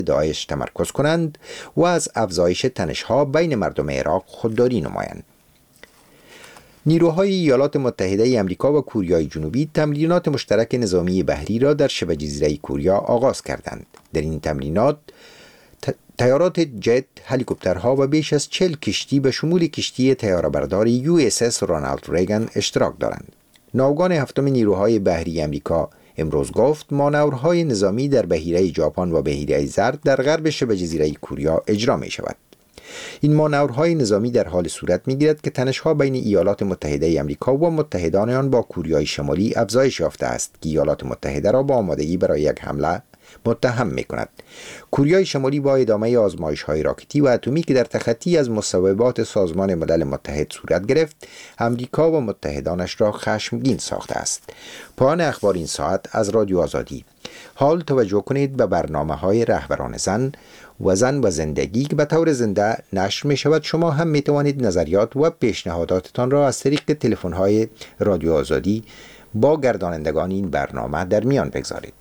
داعش تمرکز کنند و از افزایش تنش‌ها بین مردم عراق خودداری نمایند. نیروهای ایالات متحده امریکا و کوریای جنوبی تمرینات مشترک نظامی بحری را در شبه جزیره کوریا آغاز کردند. در این تمرینات تیارات جت، هلیکوپترها و بیش از 40 کشتی به شمول کشتی طیاره‌بردار USS رونالد ریگان اشتراک دارند. ناوگان هفتم نیروهای بحری امریکا امروز گفت مانورهای نظامی در بحیره ژاپن و بحیره زرد در غرب شبه جزیره کوریا اجرا می شود. این مانورهای نظامی در حال صورت می گیرد که تنش‌ها بین ایالات متحده امریکا و متحدان آن با کوریای شمالی افزایش یافته است که ایالات متحده را با آمادگی برای یک حمله متهم می کند. کوریای شمالی با ادامه آزمایش‌های راکتی و اتمی که در تخطی از مصوبات سازمان ملل متحد صورت گرفت، امریکا و متحدانش را خشمگین ساخته است. پایان اخبار این ساعت از رادیو آزادی. حال توجه کنید به برنامه‌های رهبران زن و زندگی که به طور زنده نشر می شود. شما هم می توانید نظریات و پیشنهاداتتان را از طریق تلفن‌های رادیو آزادی با گردانندگان این برنامه در میان بگذارید.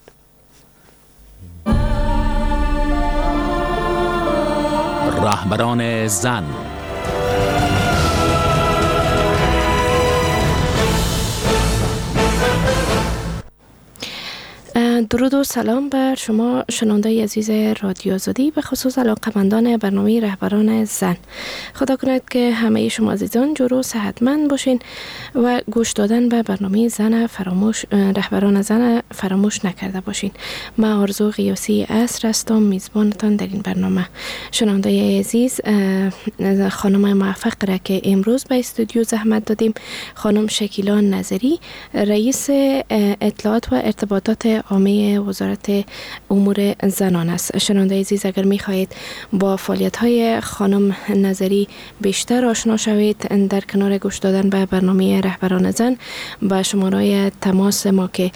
رهبران زن. درود و سلام بر شما شنونده عزیز رادیو آزادی، به خصوص علاقه‌مندان برنامه رهبران زن. خدا کند که همه شما عزیزان جور و صحتمند باشین و گوش دادن به برنامه رهبران زن فراموش نکرده باشین. من آرزو قیاسی عصر هستم، میزبانتان در این برنامه. شنونده عزیز، خانم موفق را که امروز به استودیو زحمت دادیم، خانم شکیلا نظری، رئیس اطلاعات و ارتباطات عامه وزارت امور زنان است. شنونده عزیز، اگر می‌خواهید با فعالیت‌های خانم نظری بیشتر آشنا شوید، در کنار گوش دادن به برنامه رهبران زن با شماره تماس ما که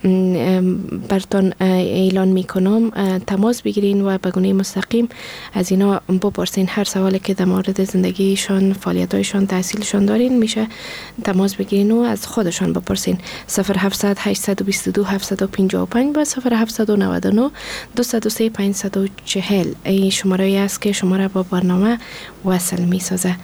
براتون اعلان میکنم تماس بگیرین و به گونه مستقیم از اینا بپرسین. هر سوالی که در مورد زندگیشان، فعالیت‌هایشان، تحصیلشان دارین میشه تماس بگیرین و از خودشان بپرسین. 0700 822 755 و 0799 203 540 این شماره است که شما را با برنامه وصل میسازه.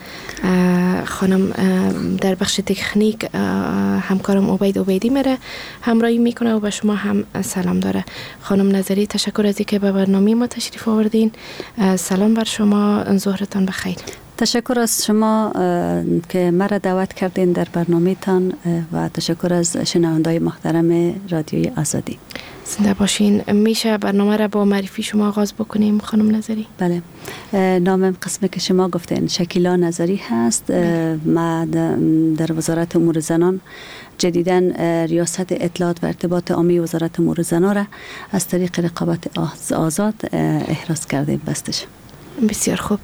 خانم در بخش تکنیک همکارم عبیدی میره همراهی میکنه و به شما هم سلام داره. خانم نظری، تشکر از اینکه به برنامه ما تشریف آوردین. سلام بر شما، ظهرتان بخیر. تشکر از شما که مرا دعوت کردین در برنامه تان و تشکر از شنوندای محترم رادیوی آزادی. زنده باشین. میشه برنامه را با معرفی شما آغاز بکنیم خانم نظری؟ بله، نامم قسمی که شما گفتین شکیلا نظری هست. من در وزارت امور زنان جدیداً ریاست اطلاعات و ارتباط عامی وزارت امور زنان را از طریق رقابت آزاد احراز کردیم بستش. بسیار خوب.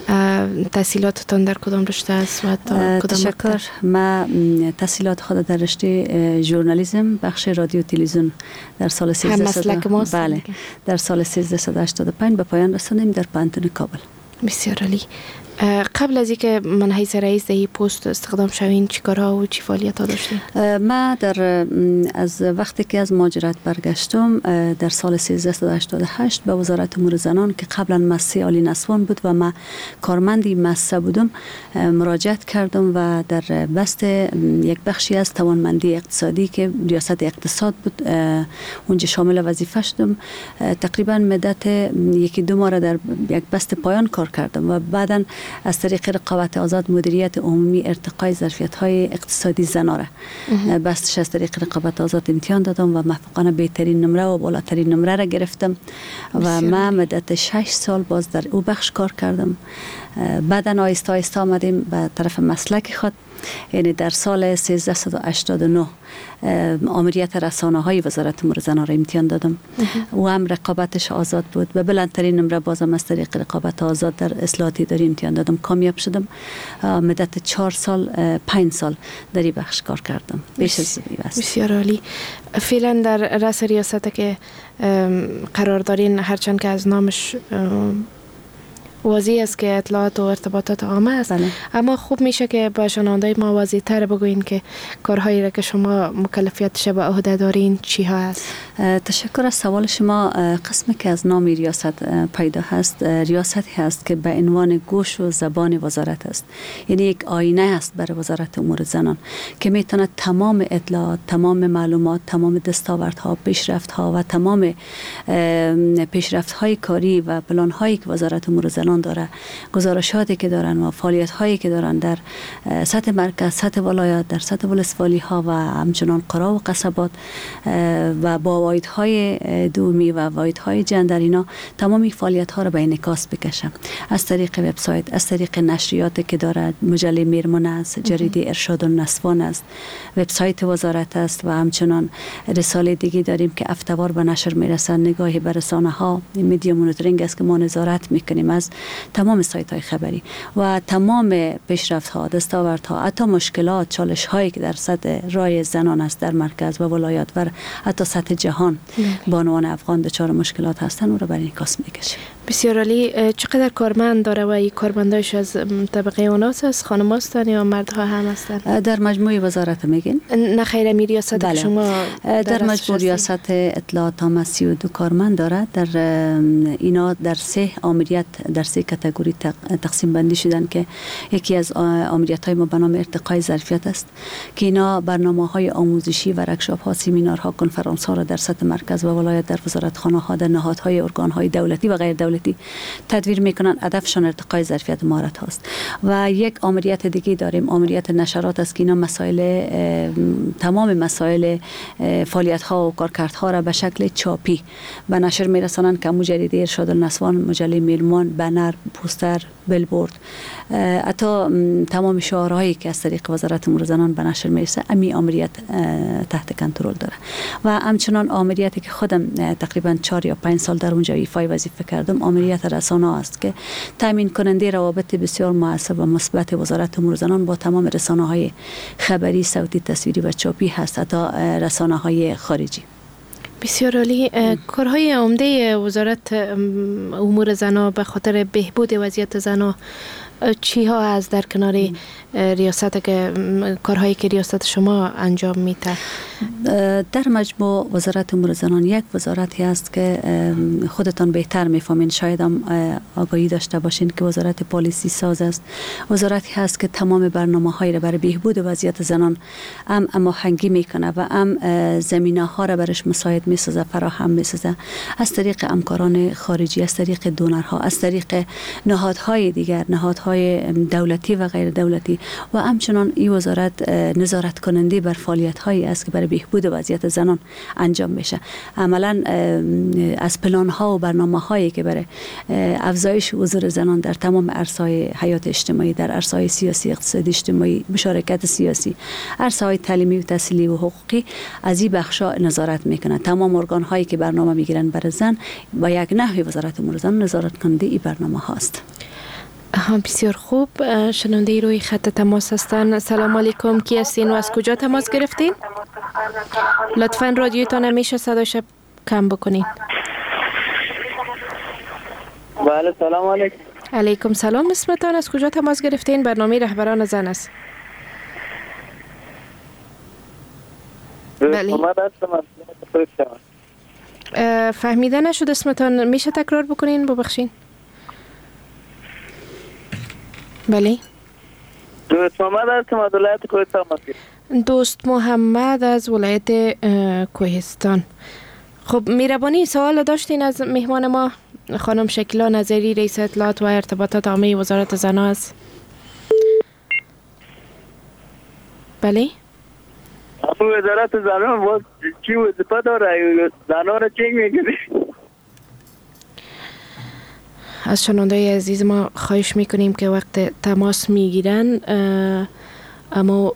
تحصیلاتتان در کدام رشته است و کدام تشکر. من تحصیلات خود در رشته ژورنالیسم بخش رادیو تلویزیون در سال 1385 بله در سال 1385 به پایان رساندیم در پانتون کابل. بسیار عالی. قبل از اینکه من حیث رئیس در این پست استخدام شوین چی کارها و چی فعالیت‌ها داشتین؟ من از وقتی که از مهاجرت برگشتم در سال 1388 به وزارت امور زنان که قبلا مؤسسه عالی نسوان بود و من کارمندی مؤسسه بودم مراجعت کردم و در بست یک بخشی از توانمندی اقتصادی که ریاست اقتصاد بود اونجا شامل وظیفه شدم. تقریبا مدت یکی دو ماه در یک بست پایان کار کردم و بعداً از طریق رقابت آزاد مدیریت عمومی ارتقای ظرفیت‌های اقتصادی زنان را بستش از طریق رقابت آزاد امتحان دادم و موفقانه بهترین نمره و بالاترین نمره را گرفتم و من مدت 6 سال باز در او بخش کار کردم. بعداً آهسته آهسته آمدیم به طرف مسلک خود، یعنی در سال 1389 آمریت رسانه های وزارت امور زنان را امتحان دادم و هم رقابتش آزاد بود و بلندترین نمره بازم از طریق رقابت آزاد در اصلاحات اداری امتحان دادم، کامیاب شدم. مدت 4 سال 5 سال در این بخش کار کردم. بسیار عالی. فعلا در رأس ریاست که قرار دارین، هرچند که از نامش واضح است که اطلاعات و ارتباطات عامه است. بله. اما خوب میشه که با شنونده ما واضح تر بگوین که کارهایی را که شما مکلفیتش به عهده دارین چی ها است؟ تشکر از سوال شما. قسمی که از نام ریاست پیدا هست، ریاستی هست که به عنوان گوش و زبان وزارت است. یعنی یک آینه است برای وزارت امور زنان که میتونه تمام اطلاعات، تمام معلومات، تمام دستاوردها، پیشرفتها و تمام پیشرفت‌های کاری و پلان‌هایی که وزارت امور زنان داره، گزارشاتی که دارن و فعالیت‌هایی که دارن در سطح مرکز، سطح ولایات، در سطح ولسوالی‌ها و همچنان قرا و قصبات و با واحدهای دومی و واحدهای جندر، اینا تمامی فعالیت‌ها رو به انعکاس بکشن از طریق وبسایت، از طریق نشریاتی که داره، مجله میرمن است، جریده ارشاد النسوان است، وبسایت وزارت است و همچنان رساله دیگه داریم که افتوار به نشر میرسن، نگاهی به رسانه‌ها، میدیا مونیتورینگ است که ما نظارت میکنیم از تمام سایت‌های خبری و تمام پیشرفت‌ها، دستاوردها، حتی مشکلات، چالش‌هایی که در سطح رای زنان است در مرکز و ولایات و حتی سطح جهان بانوان افغان دچار مشکلات هستند، او را برای انعکاس میکشیم. بسیار عالی. چقدر کارمند داره و این کارمندایش از طبقه اوناس است، خانم هستند یا مردها هم هستند؟ در مجموعه وزارت میگین؟ نه خیر، می ریاست که شما در مجموع ریاست اطلاعات هم 32 کارمند دارد. در اینا در 3 آمریت، در 3 کاتگوری تقسیم بندی شدن که یکی از آمریت‌های ما به نام ارتقای ظرفیت است که اینا برنامه‌های آموزشی و ورکشاپ‌ها، سمینارها، کنفرانس‌ها را در سطح مرکز و ولایت، در وزارتخانه‌ها، در نهادهای ارگان‌های دولتی و غیر دولتی تدویر میکنن. هدفشان ارتقای ظرفیت مهارت هاست. و یک آمریت دیگه داریم، آمریت نشرات است که اینا مسائل، تمام مسائل فعالیت ها و کارکردها را به شکل چاپی به نشر میرسانن که جریده ارشاد النسوان، مجله میرمان، بنر، پوستر، بیلبورد، حتی تمام شعارهایی که از طریق وزارت امور زنان به نشر میرسه، امی آمریت تحت کنترل داره. و همچنان آمریتی که خودم تقریبا 4 یا 5 سال در اونجا ایفای وظیفه کردم، آمریت رسانه است که تامین کننده روابط بسیار مؤثر و مثبت وزارت امور زنان با تمام رسانه‌های خبری، صوتی، تصویری و چاپی هست، حتی رسانه‌های خارجی. بسیار عالی. کارهای عمده وزارت امور زنان به خاطر بهبود وضعیت زنان چی ها از در کنار ریاست که کارهایی که ریاست شما انجام میده؟ در مجموع وزارت امور زنان یک وزارتی است که خودتان بهتر میفهمین، شاید هم آگاهی داشته باشین که وزارت پالیسی ساز است. وزارتی هست که تمام برنامه‌های را برای بهبود وضعیت زنان هم هماهنگی میکنه و هم زمینه‌ها را برش مساعد میسازه، فراهم میسازه از طریق همکاران خارجی، از طریق دونرها، از طریق نهادهای دیگر، نهادهای دولتی و غیر دولتی. و همچنان این وزارت نظارت کننده بر فعالیت‌هایی است که برای بهبود وضعیت زنان انجام میشه. عملاً از پلان‌ها و برنامه‌هایی که برای افزایش حضور زنان در تمام عرصه‌های حیات اجتماعی، در عرصه‌های سیاسی، اقتصادی، اجتماعی، مشارکت سیاسی، عرصه‌های تعلیمی و تحصیلی و حقوقی، از این بخش‌ها نظارت میکنه. تمام ارگان‌هایی که برنامه میگیرن برای زن با یک نحوی وزارت امور زنان نظارت کننده این برنامه هاست. بسیار خوب. شنونده روی خط تماس هستن. سلام علیکم، کی هستین و از کجا تماس گرفتین؟ لطفاً رادیوتان همیشه صداش کم بکنین. بله سلام علیکم. علیکم سلام. اسمتان، از کجا تماس گرفتین؟ برنامه رهبران زن است. بله. فهمیده نشد اسمتان، میشه تکرار بکنین؟ ببخشین. بله. دوست محمد هستم از ولایت کوهستان. دوست محمد از ولایت کوهستان. خب مهربانی سوال داشتین از مهمان ما خانم شکیلا نظری، رئیس اطلاعات و ارتباطات عامه وزارت زنان است. بله. وزارت زنان باز چی وظیفه داره؟ زنان را چی میگیری؟ از شنونده عزیز ما خواهش میکنیم که وقت تماس میگیرن اما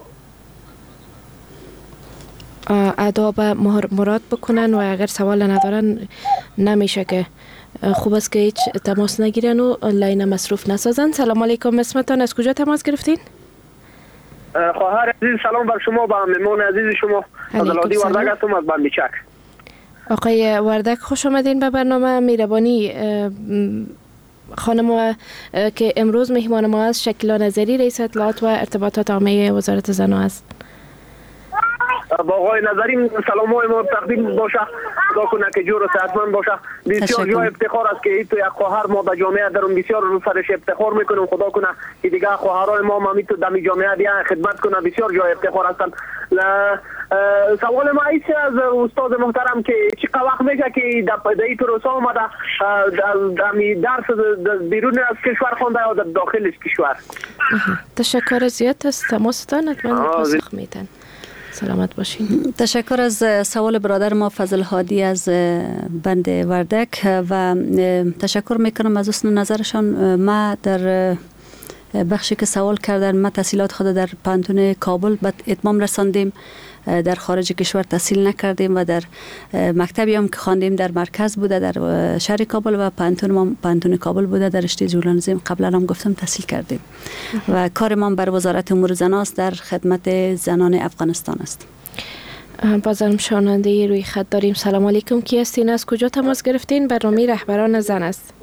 اداب مراد بکنن و اگر سوال ندارن نمیشه که خوب است که هیچ تماس نگیرن و لاین مصروف نسازن. سلام علیکم، اسمتان، از کجا تماس گرفتین؟ خواهر عزیز سلام بر شما، با مهمان عزیز شما از الادی وردک هستم از بندیچک. آقای وردک خوش آمدین به برنامه. مهربانی خانم که امروز مهمان ما است، شکیلا نظری، رئیس اطلاعات و ارتباطات عامه وزارت زن است. با آقای نظری سلام های ما تقدیم باشه، خدا کنه که جور و صحتمند باشه. بسیار جای افتخار است که تو یک خواهر ما به جامعه درون بسیار رو سرش افتخار میکنیم. خدا کنه که دیگه خواهرای ما هم تو دمی جامعه دیگه خدمت کنه، بسیار جای افتخار هستن. سوال ما ایست از استاد محترم که چقدر وقت میشه که در این پروسه آمده درس بیرون از کشور خوانده یا در داخل کشور؟ تشکر زیاد از تماستان، حتما پاسخ میدن. سلامت باشین. تشکر از سوال برادر ما فضل هادی از بند وردک و تشکر میکنم از حسن نظرشان. ما در بخشی که سوال کردن، ما تحصیلات خود در پانتون کابل به اتمام رساندیم، در خارج کشور تحصیل نکردیم و در مکتبی هم که خواندیم در مرکز بوده، در شهر کابل، و پانتون کابل بوده در رشته ژورنالیسم. قبلا هم گفتم تحصیل کردیم و کار ما بر وزارت امور زن است، در خدمت زنان افغانستان است. بازم شنونده روی خط داریم. سلام علیکم، کی هستین؟ از کجا تماس گرفتین؟ برنامه رهبران زن است.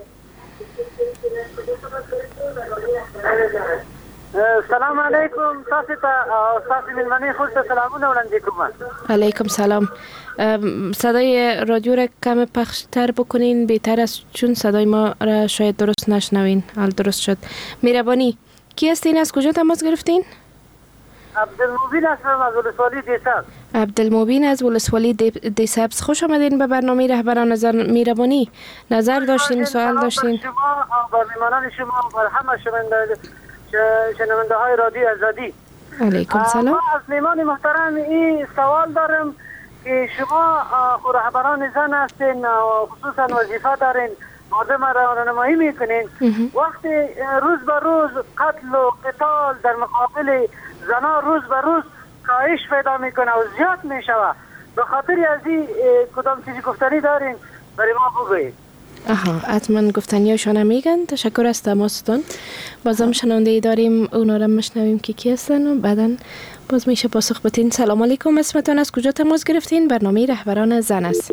سلام علیکم. تاسو ملمنی خوش سلامونه وړاندې کوم. علیکم سلام. صدای رادیو را کم پخشتر بکنین، بهتر است، چون صدای ما را شاید درست نشنوین. حال درست شد. مهربانی. کی هستین؟ از کجا تماس گرفتین؟ عبدالمبین هستم از ولسوالی دیسبز. عبدالمبین از ولسوالی دیسبز، خوش آمدین به برنامه رهبران زن. مهربانی، نظر داشتین، سوال داشتین؟ شما و میهمانان شما و همه شنونده های رادیو آزادی. علیکم سلام. ما از میهمان محترم این سوال دارم که شما رهبران زن هستین و خصوصا وظیفه دارین، مردم را راهنمایی میکنین. وقتی روز به روز قتل و قتال در مقابل زنان روز به روز کاهش پیدا میکنه و زیاد میشوه، به خاطر از این کدام چیزی گفتنی دارین برای ما بگویید. حتما گفتنیاشون میگن. تشکر از تماستون. بازم شنونده داریم، اونا را مشنویم که کی هستن و بعدا باز میشه پاسخ بدین. سلام علیکم، اسمتون از کجا تماس گرفتین؟ برنامه رهبران زن است.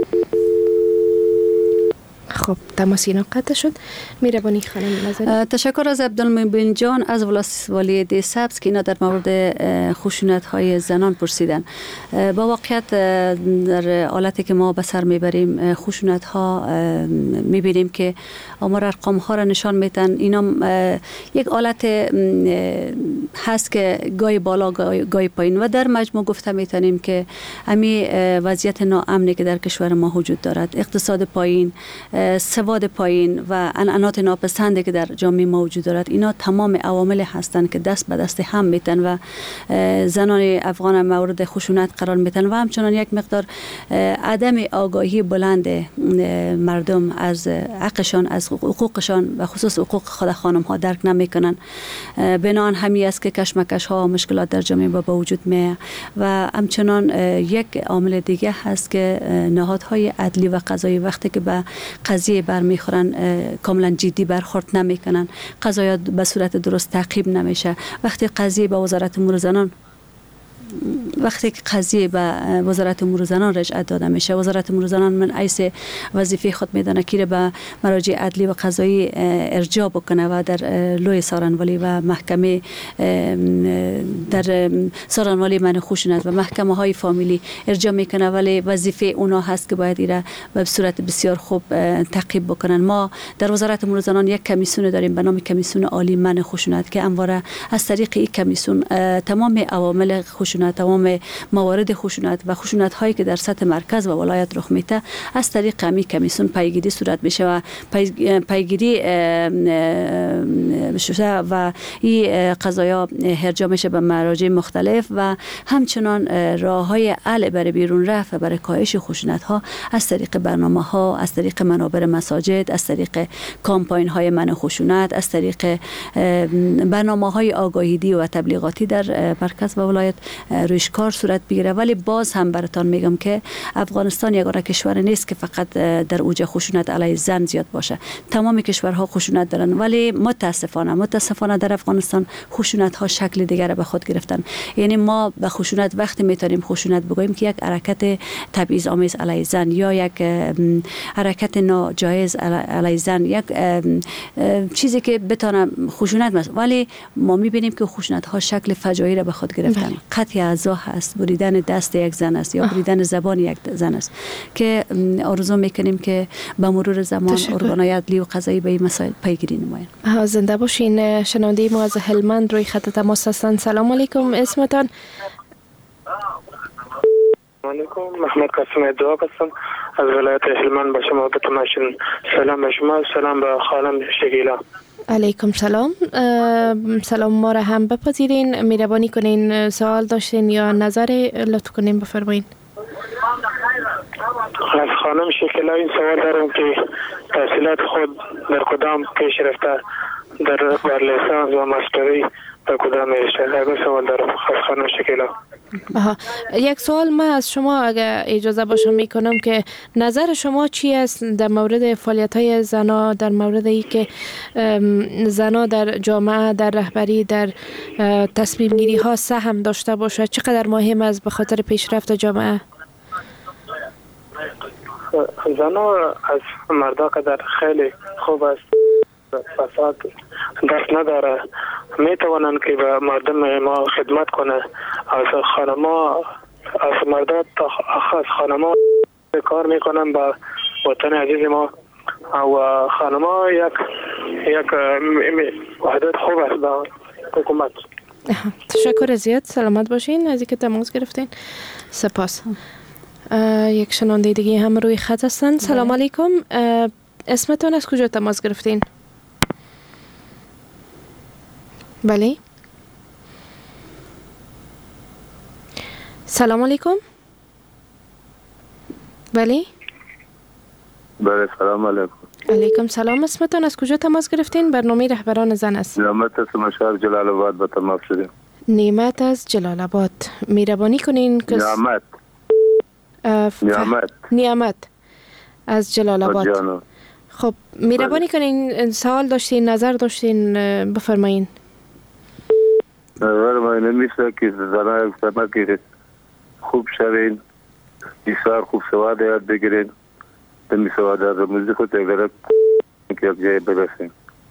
خب تماس اینا قطع شد. میربانی خانم نظری. تشکر از عبدالمبین جان از ولسوالی دیسبز که اینا در مورد خشونت های زنان پرسیدن. با واقعیت در حالتی که ما به سر میبریم خشونت ها میبینیم که آمار ارقام ها را نشان میدن. اینا یک حالت هست که گاهی بالا گاهی پایین و در مجموع گفته میتونیم که امی وضعیت ناامنی که در کشور ما وجود دارد، اقتصاد پایین، سواد پایین و عنعنات ناپسندی که در جامعه ما وجود دارد، اینا تمام عوامل هستند که دست به دست هم میتن و زنان افغان مورد خشونت قرار میتن و همچنان یک مقدار عدم آگاهی بلند مردم از حقشان، از حقوقشان و خصوص حقوق خود خانم ها درک نمیکنن. بنان همی است که کشمکش ها و مشکلات در جامعه با وجود میه و همچنان یک عامل دیگه هست که نهادهای عدلی و قضایی وقتی که به قضیه برمیخورن کاملا جدی برخورد نمیکنن، قضایا به صورت درست تعقیب نمیشه. وقتی قضیه به وزارت امور زنان وزارت امور زنان رجعت داده میشه، وزارت امور زنان من حیث وظیفه خود میدانه که به مراجع عدلی و قضایی ارجاع بکنه و در لوی سارنوالی و محکمه در سارنوالی من خشونت و محکمه های فامیلی ارجاع میکنه، ولی وظیفه اونا هست که باید ایره به صورت بسیار خوب تعقیب بکنن. ما در وزارت امور زنان یک کمیسیون داریم به نام کمیسیون عالی من خشونت که همواره از طریق این کمیسیون تمام عوامل خشونت، تمام موارد خشونت و خشونت هایی که در سطح مرکز و ولایت رخ میده از طریق همین کمیسیون پیگیری صورت میشه و پیگیری شده و این قضایا ارجاع میشه به مراجع مختلف و همچنان راه های حل برای بیرون رفت و برای کاهش خشونت ها از طریق برنامه ها، از طریق منابر مساجد، از طریق کامپاین های منع خشونت، از طریق برنامه های آگاهی و تبلیغاتی در مرکز و ولایت رویش کار صورت بگیره. ولی باز هم براتان میگم که افغانستان یگانه کشور نیست که فقط در اوج خشونت علیه زن زیاد باشه. تمام کشورها خشونت دارن، ولی متاسفانه در افغانستان خشونت ها شکل دیگر به خود گرفتن. یعنی ما به خشونت وقتی میتونیم خشونت بگوییم که یک حرکت تبعیض آمیز علیه زن یا یک حرکت ناجایز علیه زن، یک چیزی که بتونه خشونت است. ولی ما میبینیم که خشونت ها شکل فجایع را به خود گرفتن. قطع اعضا هست، بریدن دست یک زن است یا بریدن زبان یک زن است که آرزو میکنیم که به مرور زمان ارگان‌های عدلی و قضایی به این مسائل پیگیری نمایند. زنده باشین. شنونده ما از هلمند روی خط تماس هستند. سلام علیکم، اسمتان؟ علیکم، محمد قاسم دعا هستم از ولایت هلمند. با شما بتماشین. سلام به شما، سلام به خانم شکیلا. علیکم سلام. سلام ما را هم بپذیرین. مهربانی کنین سوال داشتین یا نظر لطف کنین بفرمایین. از خانم شکیلا این سوال دارم که تحصیلات خود در کدام پیش رفته، در لیسانس و ماستری در کدام رشته؟ اگر سوال دارم از خانم شکیلا. یک سوال ما از شما اگر اجازه باشه میکنم که نظر شما چی است در مورد فعالیت های زنا، در مورد ای که زنا در جامعه، در رهبری، در تصمیم گیری ها سهم داشته باشه؟ چقدر مهم است به خاطر پیشرفت جامعه؟ زنا از مردا قدر خیلی خوب است، فساد دست نداره، می توانند که به مردم ما خدمت کنه. از خانما، از مردا تا از خانما کار میکنن با وطن عزیز ما و خانما یک وحدت خوب است با حکومت. تشکر زیاد، سلامت باشین از اینکه تماس گرفتین. سپاس. یک شنونده دیگه هم روی خط هستن. سلام علیکم، اسمتون از کجا تماس گرفتین؟ بله. سلام علیکم. بله. بله سلام علیکم. علیکم سلام. اسمتون از کجا تماس گرفتین؟ برنامه رهبران زن است. نعمت از شهر جلال آباد به تماس شدیم. نعمت از جلال آباد. مهربانی کنین که نعمت از جلال آباد. خب مهربانی کنین سوال داشتین، نظر داشتین، بفرمایین. نظر ما نمیشه که زنان سمه که خوب شوین، بسیار خوب سواد یاد بگیرین، دمی سواد از موزیک خود اگر که یک جای برسین.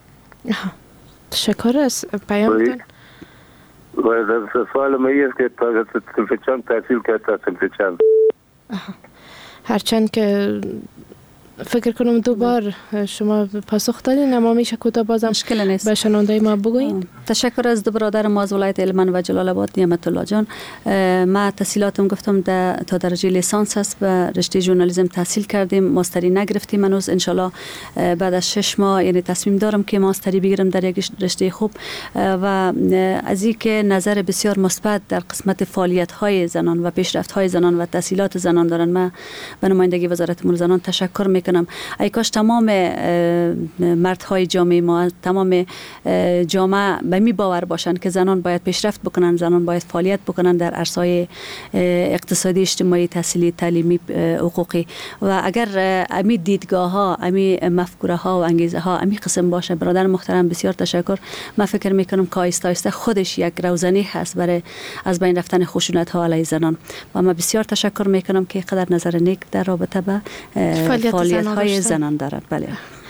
تشکر از پیامتون. و در سوال ما است که صنف چند تحصیل کرد تا صنف چند؟ هرچند که فکر کنم 2 بار شما پاسخ دادین، اما میشه کوتاه بازم مشکل نیست به شنونده ما بگوین. تشکر از 2 برادر ما از ولایت هلمند و جلال آباد. نعمت الله جان، ما تحصیلاتم گفتم تا درجه لیسانس است، به رشته ژورنالیسم تحصیل کردیم، ماستری نگرفتیم هنوز. ان شاء الله بعد از 6 ماه یعنی تصمیم دارم که ماستری بگیرم در یک رشته خوب. و از این که نظر بسیار مثبت در قسمت فعالیت های زنان و پیشرفت های زنان و تحصیلات زنان دارن، من به نمایندگی وزارت امور زنان تشکر میکنم. ای کاش تمام مردهای جامعه ما، تمام جامعه به می باور باشند که زنان باید پیشرفت بکنن، زنان باید فعالیت بکنن در عرصه‌های اقتصادی، اجتماعی، تحصیلی، تعلیمی، حقوقی. و اگر امی دیدگاه ها، امی مفکوره ها و انگیزه ها امی قسم باشه، برادر محترم بسیار تشکر. من فکر میکنم که آیسته آیسته خودش یک روزنی هست برای از بین رفتن خشونت ها علیه زنان. و من بسیار تشکر میکنم که قدر نظر نیک در رابطه به فعالیت های زنان دارد. بله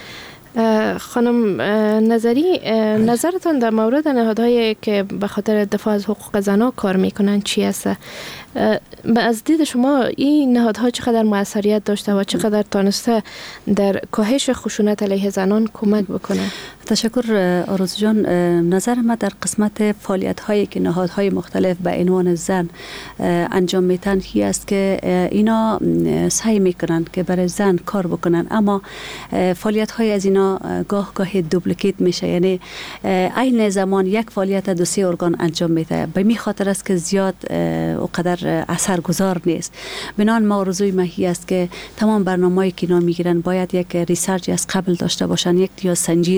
خانم نظری، نظرتان در مورد نهادهایی که به خاطر دفاع از حقوق زنان کار میکنن چی است؟ از دید شما این نهادها چقدر موثریت داشته و چقدر تانسته در کاهش خشونت علیه زنان کمک بکنه؟ تشکر آرزو جان. نظر ما در قسمت فعالیت هایی که نهادهای مختلف به عنوان زن انجام میتن هی است که اینا سعی میکنن که برای زن کار بکنن، اما فعالیت های از اینا گاه گاهی دوپلیکیت میشه، یعنی عین زمان یک فعالیت 2-3 ارگان انجام میده. به می خاطر است که زیاد و قدر اثرگذار نیست. بنان ما آرزوی ما هی است که تمام برنامه‌ای که اینا میگیرن باید یک ریسرچ از قبل داشته باشن، یک یا سنجی داشته باشن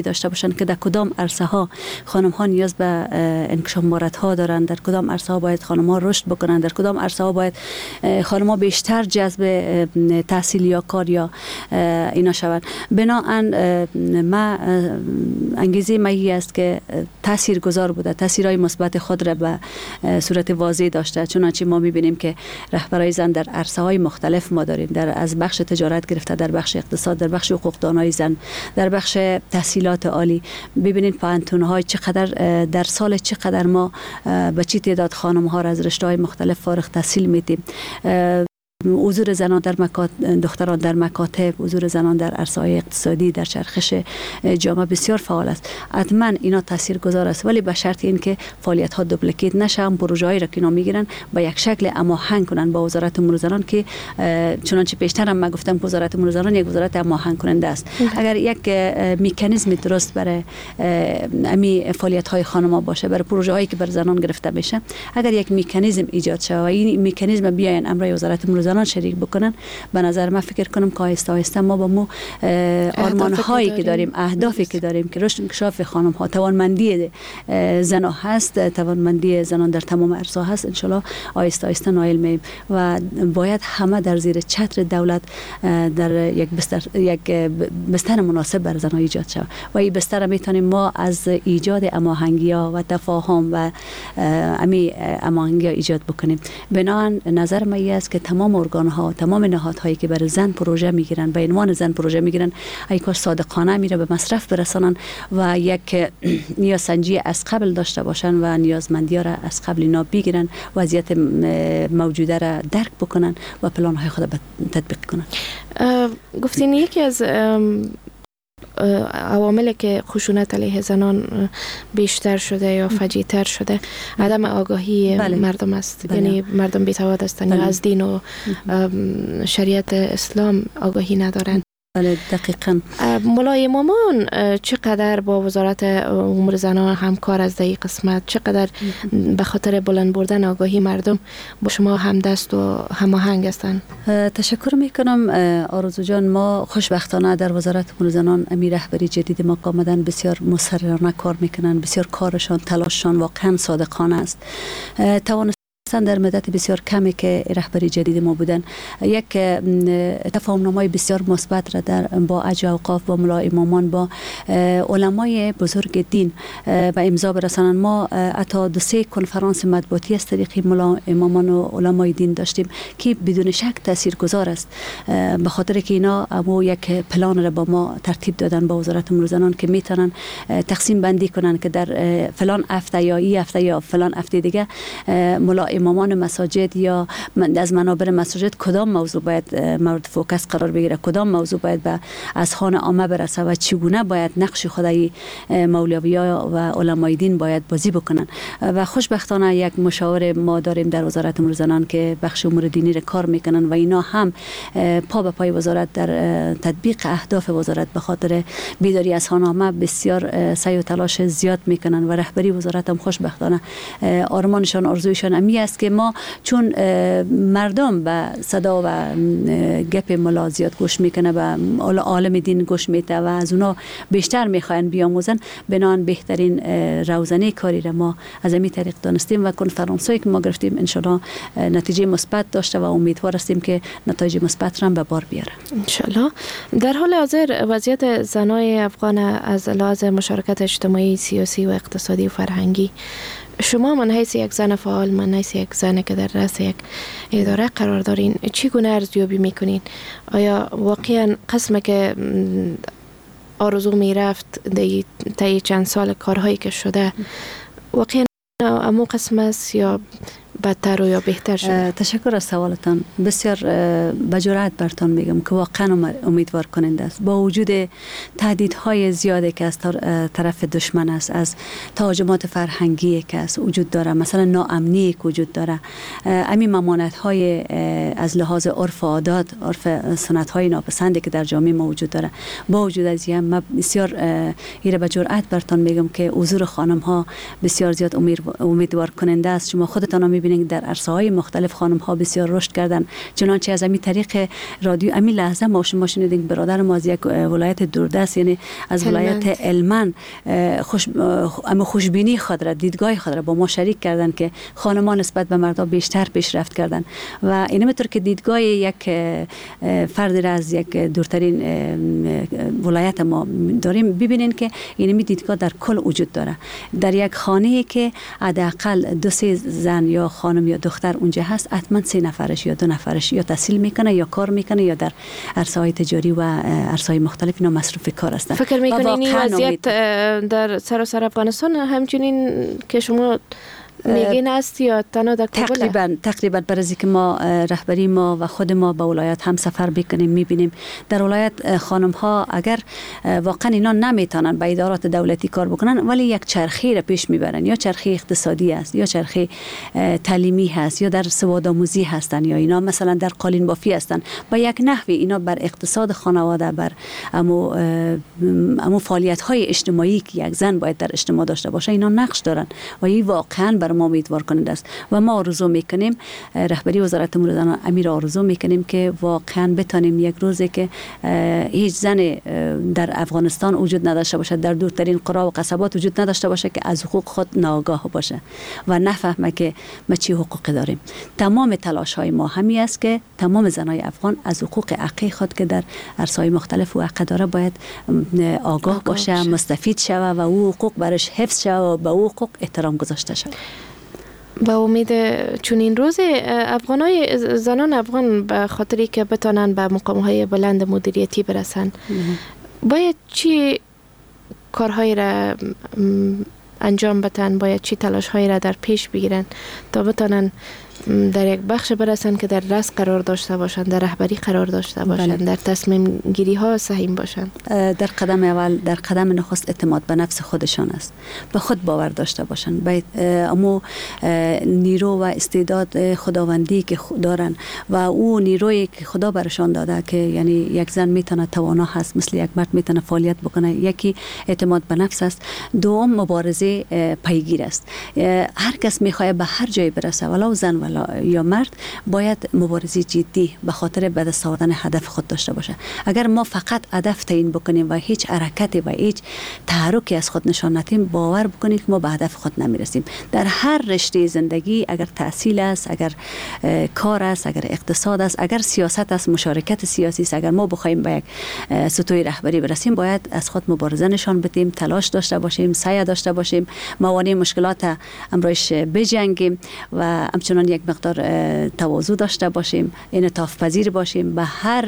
باشن که در کدام عرصه ها خانم ها نیاز به انکشاف مهارت ها دارن، در کدام عرصه ها باید خانم ها رشد بکنن، در کدام عرصه ها باید خانم ها بیشتر جذب تحصیل یا کار یا اینا شوند. بنابراین ما انگیزه مایی است که تاثیرگذار بوده، تاثیرهای مثبت خود را به صورت واضح داشته. چنانچه ما میبینیم که رهبرای زن در عرصه های مختلف ما داریم، در از بخش تجارت گرفته، در بخش اقتصاد، در بخش حقوقدانای زن، در بخش تحصیلات عالی. ببینید پانتون‌های چقدر در سال چقدر ما به چی تعداد خانم ها را از رشته‌های مختلف فارغ التحصیل میدیم. حضور زنان در دختران در مکاتب، حضور زنان در عرصه‌های اقتصادی، در چرخش جامعه بسیار فعال است. حتما اینا تاثیرگذار است، ولی به شرط اینکه فعالیت ها دوپلیکیت نشه، پروژه‌ای را که اینا میگیرن با یک شکل هماهنگ کنن با وزارت امور زنان که چنانچه پیشتر هم گفتم که وزارت امور زنان یک وزارت هماهنگ کننده است. اگر یک مکانیزم درست برای امی فعالیت های خانم‌ها باشه، برای پروژه‌هایی که بر زنان گرفته بشه، اگر یک مکانیزم ایجاد شه و این مکانیزم بیاین امر وزارت امور زنان شریک بکنن، به نظر من فکر کنم که آهسته آهسته ما با مو آرمان هایی که داریم، اهدافی که داریم که رشد انکشاف خانم ها، توانمندی زنان هست، توانمندی زنان در تمام عرصه هست، ان شاء الله آهسته آهسته نائل مییم و باید همه در زیر چتر دولت در یک بستر مناسب بر زنان ایجاد شود و این بستر میتونیم ما از ایجاد هماهنگی‌ها و تفاهم و هماهنگی‌ها ایجاد بکنیم. بنابراین نظر من است که تمام ارگان‌ها، تمام نهادهایی که برای زن پروژه میگیرن، به عنوان زن پروژه میگیرن، ای کار صادقانه میره به مصرف برسانن و یک نیازسنجی از قبل داشته باشن و نیازمندی‌ها را از قبل اینا بگیرن، وضعیت موجوده را درک بکنن و پلان‌های خود تطبیق کنن. گفتین یکی از عواملی که خشونت علیه زنان بیشتر شده یا فجیع‌تر شده عدم آگاهی مردم است. یعنی مردم بی‌سواد هستند یا از دین و شریعت اسلام آگاهی ندارند. بله دقیقاً. مولای امامان چقدر با وزارت امور زنان همکار از این قسمت، چقدر به خاطر بلند بردن آگاهی مردم با شما همدست و هماهنگ هستند؟ تشکر میکنم آرزو جان. ما خوشبختانه در وزارت امور زنان امیر رهبری جدید ما آمدن بسیار مصررانه کار میکنن، بسیار کارشان تلاششان واقعا صادقانه است. در مدت بسیار کمی که رهبری جدید ما بودن یک تفاهم‌نامه بسیار مثبت را با اجر اوقاف، با مولای امامان، با علمای بزرگ دین به امضا برسانند. ما حتی 2-3 کنفرانس مطبوعاتی از طریق مولای امامان و علمای دین داشتیم که بدون شک تاثیرگذار است، به خاطر که اینا امو یک پلان را با ما ترتیب دادن با وزارت امور زنان که میتونن تقسیم بندی کنن که در فلان هفته یا این هفته یا فلان هفته دیگه مولای امامان مساجد یا از منابر مساجد کدام موضوع باید مورد فوکس قرار بگیره، کدام موضوع باید به اذهان عامه برسه و چگونه باید نقش خدای مولوی‌ها و علمای دین باید بازی بکنن. و خوشبختانه یک مشاور ما داریم در وزارت امور زنان که بخش امور دینی را کار میکنن و اینا هم پا به پای وزارت در تطبیق اهداف وزارت به خاطر بیداری اذهان عامه بسیار سعی و تلاش زیاد میکنن و رهبری وزارت هم خوشبختانه آرمانشان، آرزویشان امی است که ما چون مردم به صدا و گپ ملا زیاد گوش میکنه و عالم دین گوش میده و از اونا بیشتر میخواین بیاموزن، بنان بهترین روزنه کاری را ما از این طریق دانستیم و کنفرانسایی که ما گرفتیم ان شاء الله نتیجه مثبت داشته و امیدوار هستیم که نتایج مثبت را به بار بیاره ان شاء الله. در حال حاضر وضعیت زنای افغان از لحاظ مشارکت اجتماعی، سیاسی و اقتصادی و فرهنگی، شما من حیث یک زن فعال، من حیث یک زن که در رأس یک اداره قرار دارین، چگونه ارزیابی میکنین؟ آیا واقعا قسمه که آرزو میرفت طی چند سال کارهایی که شده واقعا امو قسم است یا بدتر و یا بهتر شده؟ تشکر از سوالتان. بسیار با جرأت برتان میگم که واقعا امیدوار کننده است. با وجود تهدیدهای زیادی که از طرف دشمن است، از تهاجمات فرهنگی که است وجود داره، مثلا ناامنی که وجود داره، همین ممانعت‌های از لحاظ عرف و عادات، عرف سنت‌های ناپسندی که در جامعه ما وجود داره، با وجود از این من بسیار ایره با جرأت برتان میگم که حضور خانم‌ها بسیار زیاد امیدوار کننده است. شما خودتان می‌بینید ببینید در عرصه‌های مختلف خانم‌ها بسیار رشد کردن، چنانچه از همین طریق رادیو همین لحظه ما شنیدیم برادر ما از یک ولایت دوردست، یعنی از ولایت هلمند خوشبینی خود را، دیدگاه خود را با ما شریک کردن که خانمان نسبت به مردها بیشتر پیشرفت کردن و اینطور که دیدگاه یک فرد را از یک دورترین ولایت ما داریم، ببینین که اینمی دیدگاه در کل وجود داره. در یک خانه که حداقل 2-3 زن یا خانم یا دختر اونجا هست، حتما 3 نفرش یا 2 نفرش یا تحصیل میکنه یا کار میکنه یا در عرصه‌های تجاری و عرصه‌های مختلف اینا مصروف کار هستن. فکر میکنین این وضعیت در سراسر افغانستان همچنین که شما میگین است یا تنها در کابل؟ تقریبا برای که ما رهبری ما و خود ما به ولایت هم سفر بکنیم میبینیم در ولایت خانم ها اگر واقعا اینا نمیتونن به ادارات دولتی کار بکنن، ولی یک چرخه را پیش میبرن، یا چرخه اقتصادی است یا چرخه تعلیمی هست یا در سواد آموزی هستن یا اینا مثلا در قالین بافی هستن. با یک نحوی اینا بر اقتصاد خانواده، بر امو فعالیت های اجتماعی که یک زن باید در اجتماع داشته باشه اینا نقش دارن و این واقعا بر ما امیدوار کننده است و ما آرزو میکنیم، رهبری وزارت امور زنان امیر آرزو میکنیم که واقعا بتانیم یک روزی که هیچ زن در افغانستان وجود نداشته باشه، در دورترین قرا و قصبات وجود نداشته باشه که از حقوق خود ناآگاه باشه و نفهمه که ما چی حقوقی داریم. تمام تلاش های ما همی است که تمام زنای افغان از حقوق حقیقی خود که در عرصه‌های مختلف و حق داره باید آگاه باشه، مستفید شوه و او حقوق برش حفظ شوه و به او حقوق احترام گذاشته شود. با امید چون این روز زنان افغان به خاطری که بتانن به مقام‌های بلند مدیریتی برسن، باید چی کارهایی را انجام بدن، باید چی تلاش‌هایی را در پیش بگیرن تا بتانن در یک بخش برسن که در رأس قرار داشته باشن، در رهبری قرار داشته باشن، در تصمیم گیری ها سهیم باشن؟ در قدم اول، در قدم نخست اعتماد به نفس خودشان است، به خود باور داشته باشن، باید امو نیرو و استعداد خداوندی که دارن و او نیرویی که خدا برشان داده که یعنی یک زن میتونه توانا هست مثل یک مرد میتونه فعالیت بکنه، یکی اعتماد به نفس است، دوم مبارزه پیگیر است. هر کس میخواد به هر جای برسه، ولو زن یا مرد، باید مبارزه جدی به خاطر به دست آوردن هدف خود داشته باشه. اگر ما فقط هدف تعیین بکنیم و هیچ حرکتی و هیچ تحرکی از خود نشان ندیم، باور بکنید که ما به هدف خود نمیرسیم. در هر رشته زندگی، اگر تحصیل است، اگر کار است، اگر اقتصاد است، اگر سیاست است، مشارکت سیاسی است، اگر ما بخوایم به یک سطوح رهبری برسیم، باید از خود مبارزه نشان بدیم، تلاش داشته باشیم، سعی داشته باشیم، موانع مشکلات امروز بجنگیم و همچنان یک مقدار تواضع داشته باشیم، انعطاف پذیر باشیم به هر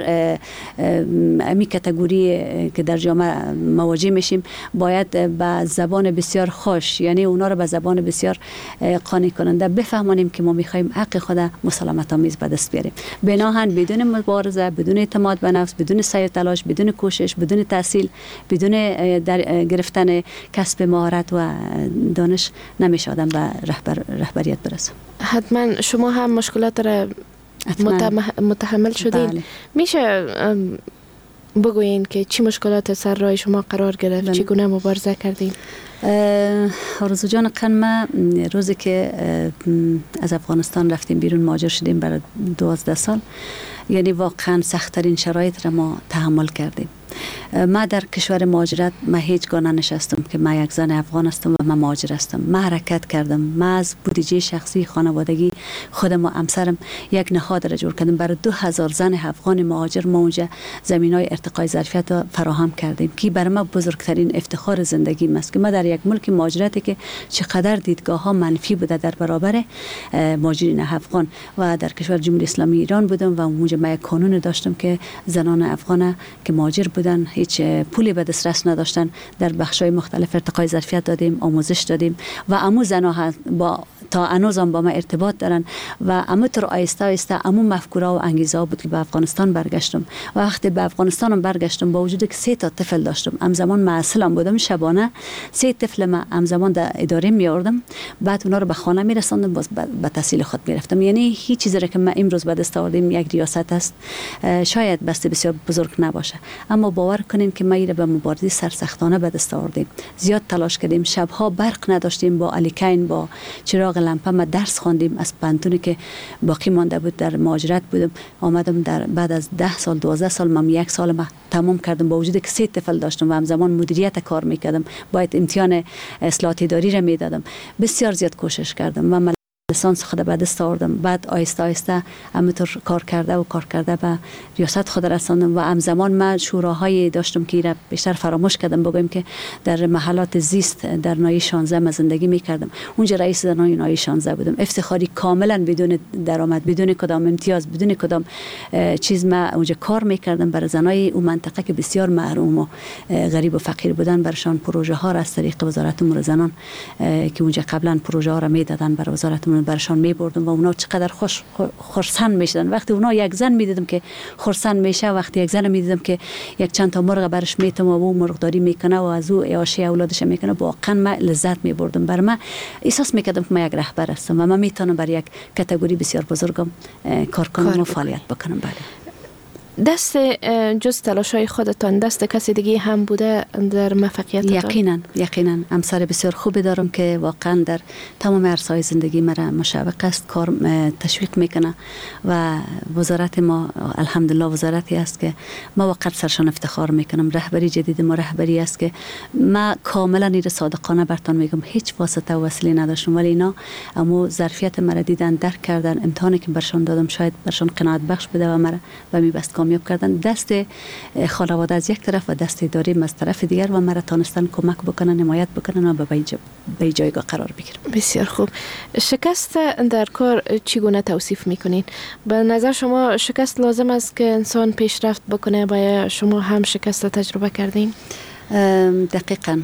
امی کاتگوری که در جامعه مواجه میشیم. باید به زبان بسیار خوش، یعنی اونا رو به زبان بسیار قانع کننده بفهمانیم که ما میخوایم حق خود مسالمت آمیز به دست بیاریم. بناهن بدون مبارزه، بدون اعتماد به نفس، بدون سعی و تلاش، بدون کوشش، بدون تحصیل، بدون در گرفتن کسب مهارت و دانش نمیشه آدم به رهبریت برسه. حتما شما هم مشکلات را متحمل شدین. بله. میشه بگوین که چی مشکلات سر راه شما قرار گرفت؟ چگونه مبارزه کردین؟ آرزو جان قنمه، روزی که از افغانستان رفتیم بیرون، مهاجر شدیم برای 12 سال، یعنی واقعا سخت‌ترین شرایط را ما تحمل کردیم. ما در کشور مهاجرت ما هیچگاه ننشستم که ما یک زن افغان هستم و ما مهاجر هستم. ما حرکت کردم، ما از بودجه شخصی خانوادگی خودم و همسرم یک نهاد را جور کردیم برای 2000 زن افغان مهاجر. ما اونجا زمینای ارتقای ظرفیت را فراهم کردیم که برای ما بزرگترین افتخار زندگی است که ما در یک ملک مهاجرتی که چقدر دیدگاه ها منفی بوده در برابر مهاجرین افغان و در کشور جمهوری اسلامی ایران بودم و اونجا ما یک قانون داشتم که زنان افغان که مهاجر بودن هیچ پولی به دسترس نداشتن، در بخش‌های مختلف ارتقای ظرفیت دادیم، آموزش دادیم و امو زنها با تا هنوزم با ما ارتباط دارن و امو طور آیسته آیسته امو مفکوره و انگیزه بود که به افغانستان برگشتم و وقتی به افغانستانم برگشتم با وجود که 3 طفل داشتم، همزمان معسلم بودم، شبانه 3 طفل ما همزمان در اداره می آوردم، بعد اونا رو به خانه می رساندم، باز به تحصیل خود می رفتم. یعنی هیچ چیزی که ما امروز به دست آوردیم یک ریاست است، شاید بسته بسیار بزرگ نباشه، اما باور کنین که ما ایره به مبارزه سرسختانه به دست آوردیم. زیاد تلاش کردیم، شبها برق نداشتیم، با الیکین با چراغ چراغ لمپه ما درس خواندیم از پانتونی که باقی مانده بود. در مهاجرت بودم، آمدم در بعد از 10 سال 12 سال من 1 سال ما تمام کردم، با وجودی که 3 طفل داشتم و همزمان مدیریت کار میکردم، باید امتحان اصلاحات اداری را میدادم. بسیار زیاد کوشش کردم و لیسانس خود به دست آوردم. بعد آیسته آیسته همینطور کار کرده به ریاست خود رساندم و همزمان من شوراهای داشتم که را بیشتر فراموش کردم. بگویم که در محلات زیست در ناحیه 16 من زندگی میکردم، اونجا رئیس ناحیه 16 بودم. افتخاری کاملا بدون درآمد، بدون کدام امتیاز، بدون کدام چیز ما اونجا کار میکردم برای زنای اون منطقه که بسیار محروم و غریب و فقیر بودن. برشان پروژه ها را از طریق وزارت امور زنان که اونجا قبلا پروژه ها را میدادن برای وزارت برشان میبردم و اونا چقدر خرسند میشدن. وقتی اونا یک زن میدیدم که خرسند میشه، وقتی یک زن میدیدم که یک چند تا مرغ برش میتم و او مرغداری میکنه و از او عیاشی اولادش میکنه، واقعا من لذت میبردم. بر من احساس میکردم که من یک رهبر هستم و من میتونم برای یک کاتگوری بسیار بزرگم کار کنم و فعالیت بکنم. بله. دست جز تلاشای خودتان دست کسی دیگه هم بوده در موفقیتتان؟ یقینا همسر بسیار خوبی دارم که واقعا در تمام عرصه‌های زندگی مرا مشوق است، کار تشویق میکنه و وزارت ما الحمدلله وزارتی است که ما واقعا سرشان افتخار میکنم. رهبری جدید ما رهبری است که ما کاملا این صادقانه برتون میگم هیچ واسطه و وسیله نداشتم، ولی اینا اما ظرفیت مرا دیدن، درک کردن، امتحانی که برشان دادم شاید برشان قناعت بخش بده و مرا و میبست کامیاب کردن. دست خانواده از یک طرف و دست اداری از طرف دیگر و مرا تانستن کمک بکنن، حمایت بکنن و به جایگاه قرار بگیرم. بسیار خوب. شکست در کار چگونه توصیف میکنین؟ به نظر شما شکست لازم است که انسان پیشرفت بکنه؟ باید شما هم شکست تجربه کردین؟ دقیقاً.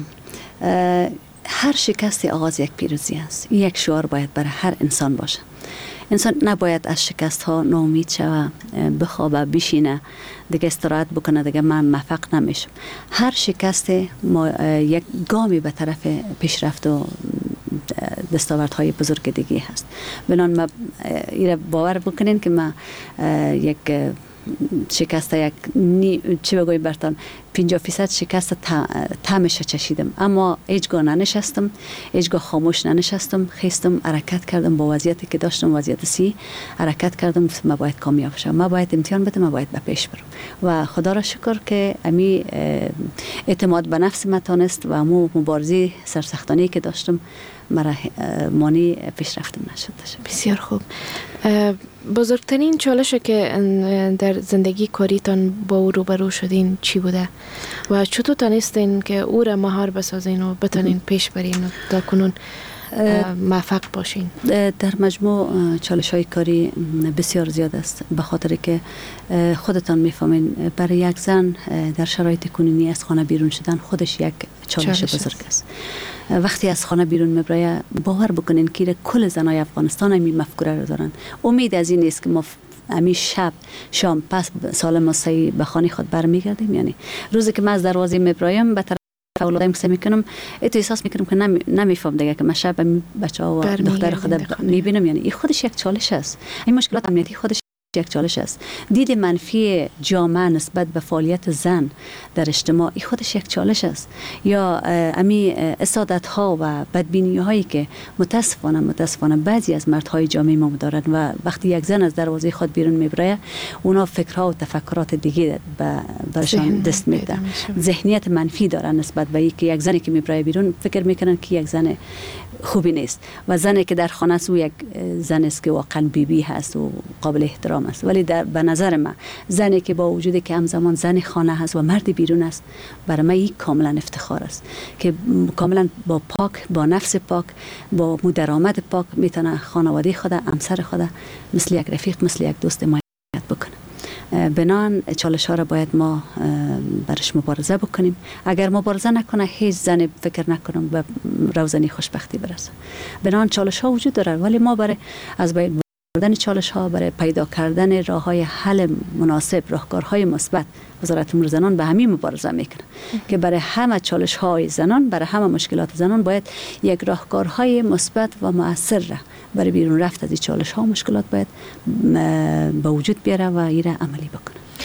هر شکست آغاز یک پیروزی است. این یک شعار باید برای هر انسان باشه. انسان نباید از شکست ها ناامید شوه، بخوابه، بشینه، دیگه استراحت بکنه، دیگه من موفق نمیشم. هر شکست یک گامی به طرف پیشرفت و دستاوردهای بزرگ دیگه هست. بنان ما ایره باور بکنین که ما یک شکست چی بگویم برتان 50% شکست طعمش چشیدم، اما هیچگاه ننشستم، هیچگاه خاموش ننشستم، خیستم، حرکت کردم با وضعیتی که داشتم، وضعیت سی حرکت کردم. ما باید کامیاب شم، ما باید امتحان بدم، ما باید به پیش برم و خدا را شکر که امی اعتماد به نفس ما تانست و امو مبارزه سرسختانی که داشتم مرا مانی پیشرفتم نشد. بسیار خوب. بزرگترین چالشی که در زندگی کاریتان با او روبرو شدین چی بوده و چطور تانستین که او را مهار بسازین و بتانین پیش برین و تا کنون موفق باشین؟ در مجموع چالش‌های کاری بسیار زیاد است، به خاطر که خودتان میفهمین برای یک زن در شرایط کنونی از خانه بیرون شدن خودش یک چالش بزرگ است. وقتی از خانه بیرون میبره باور بکنین که کل زنای افغانستان همی مفکوره رو دارن. امید از این نیست که ما همی شب شام پس سالم و صحیح به خانه خود برمیگردیم. یعنی روزی که من از دروازه میبرایم به طرف اولادم که میکنم اتو احساس میکنم که نمیفهم دیگه که من شب بچه‌ها و دختر خود میبینم. یعنی این خودش یک چالش است. این مشکلات امنیتی خودش یک چالش است. دید منفی جامعه نسبت به فعالیت زن در اجتماع خودش یک چالش است. یا امی اسادت ها و بدبینی هایی که متاسفانه بعضی از مردهای جامعه ما دارند و وقتی یک زن از دروازه خود بیرون میبره اونا فکرها و تفکرات دیگه برشان دست میده. ذهنیت منفی دارن نسبت به اینکه یک زنی که میبره بیرون فکر میکنن که یک زن خوبی نیست و زنی که در خانه است او یک زن است که واقعا بیبی هست و قابل احترام است. ولی به نظر من زنی که با وجودی که همزمان زن خانه هست و مرد بیرون است، برای من این کاملا افتخار است که کاملا با پاک، با نفس پاک، با درآمد پاک میتونه خانواده خود، همسر خود مثل یک رفیق، مثل یک دوست حمایت بکنه. بنان چالش ها را باید ما برش مبارزه بکنیم. اگر مبارزه نکنه هیچ زن فکر نکنم به روزنی خوشبختی برسه. بنان چالش ها وجود داره، ولی ما برای از باید بردن چالش ها، برای پیدا کردن راه های حل مناسب، راهکارهای مثبت، وزارت امور زنان به همین مبارزه میکنه که برای همه چالش های زنان، برای همه مشکلات زنان باید یک راهکارهای مثبت و مؤثر را برای بیرون رفت از این چالش ها و مشکلات باید به وجود بیاره و این را عملی بکنه.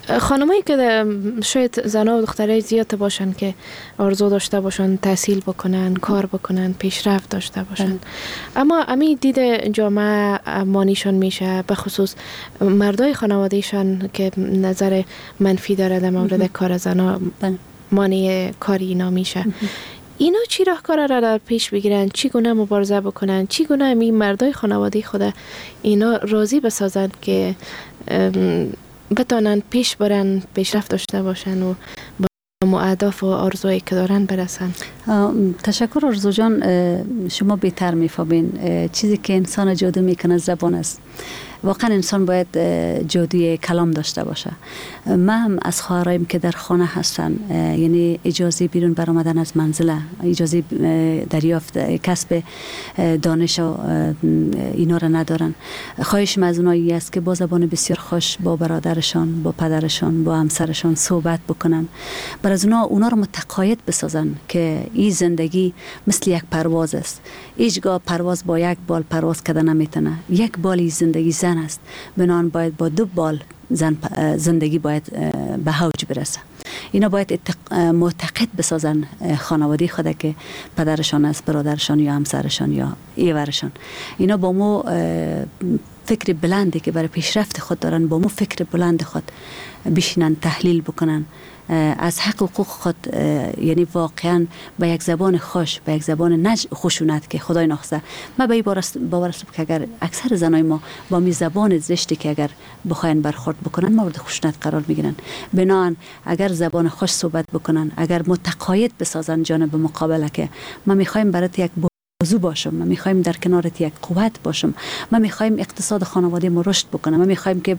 خانمایی که شاید زنها و دخترای زیاد باشن که آرزو داشته باشن تحصیل بکنن، کار بکنن، پیشرفت داشته باشن، اما امی دید جامعه مانیشان میشه، به خصوص مردای خانوادهشان که نظر منفی داره در مورد کار زنها، مانع کاری اینا میشه. اینا چی راهکار را در پیش بگیرن؟ چی گونه مبارزه بکنن؟ چی گونه این مردای خانواده خود اینا راضی بسازن که بتانن پیش برن، پیشرفت داشته باشن و با اهداف و آرزویی که دارن برسن؟ تشکر آرزو جان، شما بهتر میفهمین. چیزی که انسان جادو میکنه زبان است. واقعا انسان باید جادوی کلام داشته باشه. من هم از خواهرایم که در خانه هستن، یعنی اجازه بیرون برآمدن از منزله، اجازه دریافت کسب دانش و اینا را ندارن. خواهشم از اونایی است که با زبان بسیار خوش با برادرشان، با پدرشان، با همسرشان صحبت بکنن. بر از اونا رو متقاعد بسازن که این زندگی مثل یک پرواز است. هیچگاه پرواز با یک بال پرواز کرده نمیتونه. یک بالی زندگی زن است، بنان باید با 2 بال زندگی باید به اوج برسه. اینا باید معتقد بسازن خانواده خود که پدرشان است، برادرشان یا همسرشان یا ایورشان. اینا با مو فکر بلندی که برای پیشرفت خود دارن، با مو فکر بلند خود بشینن، تحلیل بکنن از حق و حقوق خود، یعنی واقعا به یک زبان خوش، به یک زبان خشونت که خدای نخواسته. من به این باور هستم که اگر اکثر زنای ما با می زبان زشتی که اگر بخواین برخورد بکنن مورد خشونت قرار میگیرن. بنان اگر زبان خوش صحبت بکنن، اگر متقاعد بسازن جانب مقابله که ما میخوایم برات یک موضوع باشم، ما میخوایم در کنارت یک قوت باشم، ما میخوایم اقتصاد خانواده ما رشد بکنم، ما میخوایم که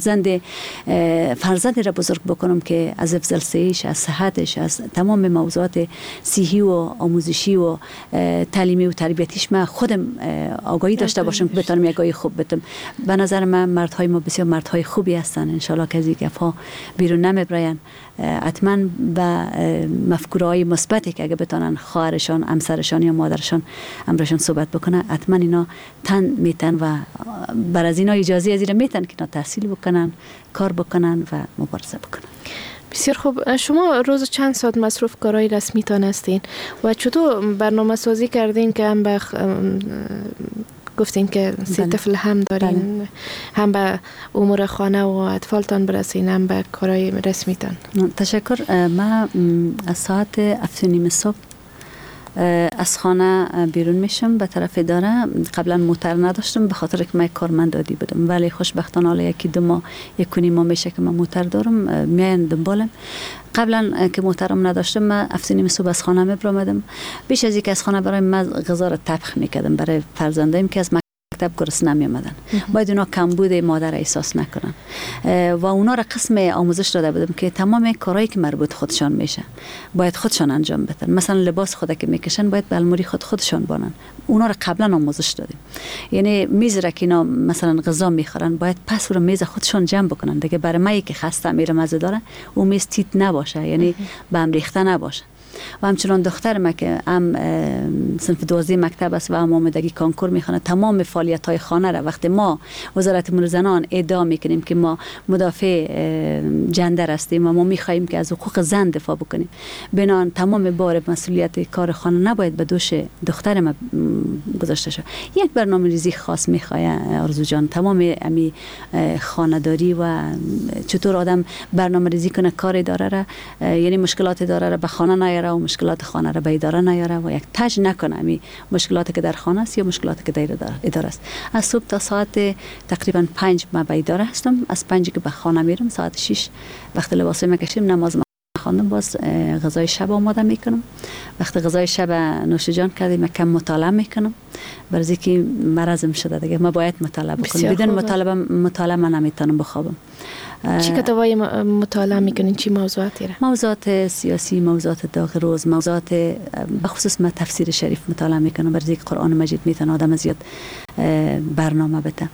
فرزند را بزرگ بکنم که از افضل صحیش، از صحتش، از تمام موضوعات صحی و آموزشی و تعلیمی و تربیتیش ما خودم آگاهی داشته باشم که بتونم یک آگاهی خوب بدم. به نظر من مردهای ما بسیار مردهای خوبی هستن، ان شاء الله که از این گپ‌ها بیرون نمیبرن. حتما به مفکورهای مثبتی که اگه بتونن خواهرشان، همسرشان یا مادرشان امرشان صحبت بکنن، حتما اینا تن میتن و بر از اینا اجازه از اینا میتن که اینا تحصیل بکنن، کار بکنن و مبارزه بکنن. بسیار خوب. شما روز چند ساعت مصروف کارهای رسمیتان هستین و چطور برنامه سازی کردین که هم به گفتین که 3 طفل هم دارین، هم به امور خانه و اطفالتان برسین، هم به کارهای رسمیتان؟ تشکر. من از ساعت 7:30 صبح از خانه بیرون میشم به طرف اداره. قبلا موتر نداشتم به خاطر که من کارمند عادی بودم، ولی خوشبختانه حالا 1-2 ماه 1.5 ماه میشه که من موتر دارم، میان دنبالم. قبلا که موترم نداشتم من 7:30 صبح از خانه میبرامدم. بیش از یک از خانه برای من غذا را طبخ میکردم برای فرزندایم که از مکتب گرسنه نمی آمدن. باید اونا کمبود مادر احساس نکنن و اونا را قسم آموزش داده بودم که تمام کارهایی که مربوط خودشان میشه باید خودشان انجام بدن. مثلا لباس خود که میکشن باید به الماری خودشان بانن. اونا را قبلا آموزش دادیم. یعنی میز را که اینا مثلا غذا میخورن باید پس رو میز خودشان جمع بکنن دیگه. برای من که خسته میره مزه داره اون میز تیت نباشه، یعنی به هم ریخته نباشه. و همچنان دختر ما که هم صنف 12 مکتب است و هم آمادگی کنکور میخونه، تمام فعالیت های خانه را وقتی ما وزارت امور زنان ادعا میکنیم که ما مدافع جندر هستیم و ما میخواهیم که از حقوق زن دفاع بکنیم، بنان تمام بار مسئولیت کار خانه نباید به دوش دختر ما گذاشته شود. یک برنامه‌ریزی خاص میخواد آرزو جان، تمام امی خانه‌داری و چطور آدم برنامه‌ریزی کنه کار اداره را، یعنی مشکلات اداره را به خانه نیاره و مشکلات خانه را به اداره نیاره و یک تج نکنه امی مشکلاتی که در خانه است یا مشکلاتی که در اداره است. از صبح تا ساعت تقریبا 5 من به اداره هستم. از 5 که به خانه میرم ساعت 6 وقت لباس میکشیم نماز خواندم، باز غذای شب آماده میکنم. وقتی غذای شب نوش جان کردیم کم مطالعه میکنم، برای اینکه مرضم شده دیگه ما باید مطالعه بکنیم. بدون مطالعه من نمیتونم بخوابم. چی کتابای مطالعه میکنین؟ چی موضوعاتی را؟ موضوعات سیاسی، موضوعات داغ روز، موضوعات بخصوص من تفسیر شریف مطالعه میکنم، برای اینکه قرآن مجید میتونه آدم زیاد برنامه بده.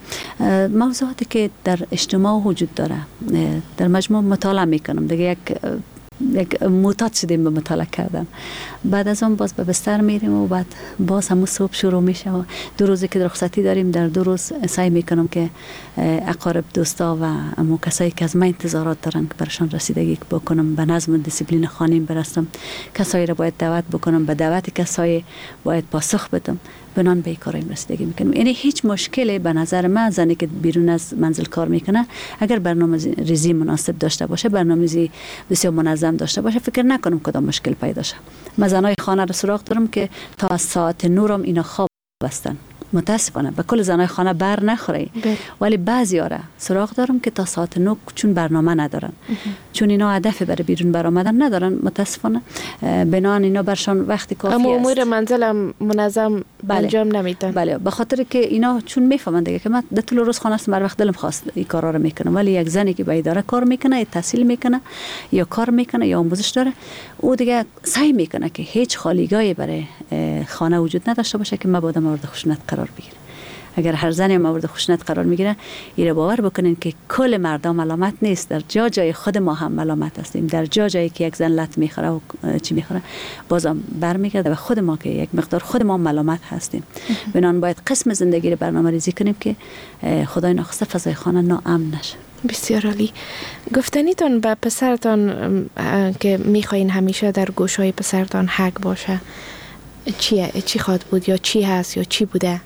موضوعاتی که در اجتماع وجود داره در مجموع مطالعه میکنم دیگه. یک یک معتاد شدیم به مطالعه کردن. بعد از اون باز به بستر میریم و بعد باز همون صبح شروع میشه و 2 روزی که رخصتی داریم در 2 روز سعی میکنم که اقارب دوستا و امو کسایی که از من انتظارات دارن که برشان رسیدگی بکنم، به نظم و دیسیپلین خانیم برسم، کسایی را باید دعوت بکنم، به دعوت کسایی باید پاسخ بدم، بنان به کاریم رسیدگی میکنم. یعنی هیچ مشکلی به نظر من زنی که بیرون از منزل کار میکنه اگر برنامه‌ریزی مناسب داشته باشه، برنامه‌ریزی بسیار منظم داشته باشه، فکر نکنم کدام مشکل پیدا شه. من زنای خانه را سراغ دارم که تا از ساعت 9 اینا خواب بستن. متاسفانه به کل زنای خانه بر نخوره، ولی بعضی را سراغ دارم که تا ساعت 9 چون برنامه ندارن، چون اینا هدف برای بیرون برآمدن ندارن، متاسفانه بنان اینا برشان وقتی کافی است. اما امور منزل هم منظم انجام نمیدن. بله، به خاطر که اینا چون میفهمن دیگه که من در طول روز خانه است، بر وقت دلم خواست این کارا رو میکنم، ولی یک زنی که به اداره کار میکنه، تحصیل میکنه یا کار میکنه یا آموزش داره، او دیگه سعی میکنه که هیچ خالیگاهی برای خانه وجود نداشته باشه که مبادا مورد خشونت قرار بگیره. اگر هر زنی مورد خشونت قرار میگیره، ایره باور بکنین که کل مردم ملامت نیست، در جای خود ما هم ملامت هستیم، در جایی که یک زن لط میخوره و چی میخوره بازم برمیگرده به خود ما که یک مقدار خود ما ملامت هستیم. بنان باید قسم زندگی رو برنامه‌ریزی کنیم که خدای ناخواسته فضای خانه ناامن نشه. بسیار عالی. گفتنیتون به پسرتان که میخواین همیشه در گوشهای پسرتان حق باشه، چی خواهد بود یا چی هست یا چی بوده؟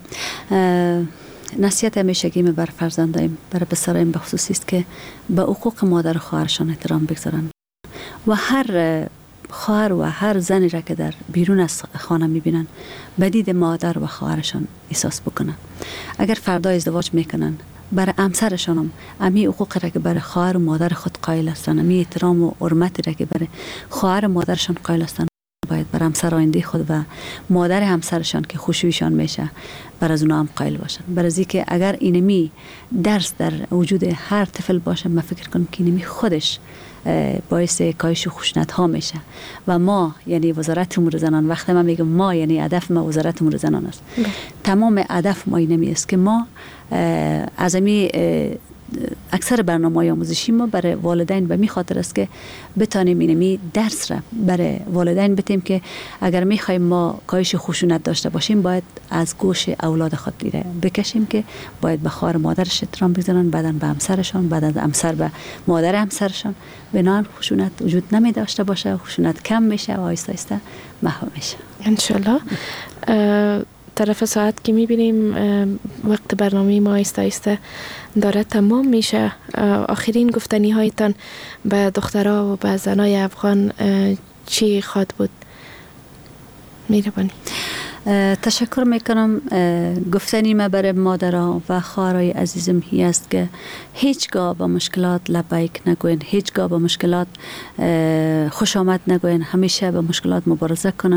نصیحت همیشگی بر فرزندایم، برای پسرایم به خصوصی است که به حقوق مادر و خواهرشان احترام بگذارن و هر خواهر و هر زنی را که در بیرون از خانه میبینن به دید مادر و خواهرشان احساس بکنن. اگر فردا ازدواج میکنن، برای همسرشان هم امی حقوق را که برای خواهر و مادر خود قائل هستند، امی احترام و حرمتی را که برای خواهر و مادرشان قائل هستند، باید بر همسر آینده خود و مادر همسرشان که خوشویشان میشه بر از اونا هم قائل باشن. برای که اگر اینمی درس در وجود هر طفل باشه، من فکر کنم که اینمی خودش باعث کاهش و خشونت ها میشه. و ما یعنی وزارت امور زنان، وقتی من میگم ما یعنی هدف ما وزارت امور زنان است. تمام هدف ما اینمی است که ما از امی اکثر برنامه‌های آموزشی ما برای والدین به می خاطر است که بتانیم اینمی درس را برای والدین بتیم که اگر میخوایم ما کاهش خشونت داشته باشیم، باید از گوش اولاد خود دیره بکشیم که باید به خواهر مادرش احترام بگذارن، بعداً به همسرشان، بعد از همسر به مادر همسرشان، بنان خشونت وجود نمی داشته باشه، خشونت کم میشه و آیسته آیسته محو میشه ان شاء الله. طرف ساعت که میبینیم وقت برنامه ما آیسته آیسته داره تمام میشه. آخرین گفتنی هایتان به دخترها و به زنای افغان چی خواد بود؟ میربانی. تشکر میکنم. گفتنی ما برای مادرها و خواهرای عزیزم هی است که هیچگاه با مشکلات لبیک نگوین، هیچگاه با مشکلات خوش آمد نگوین، همیشه با مشکلات مبارزه کنن.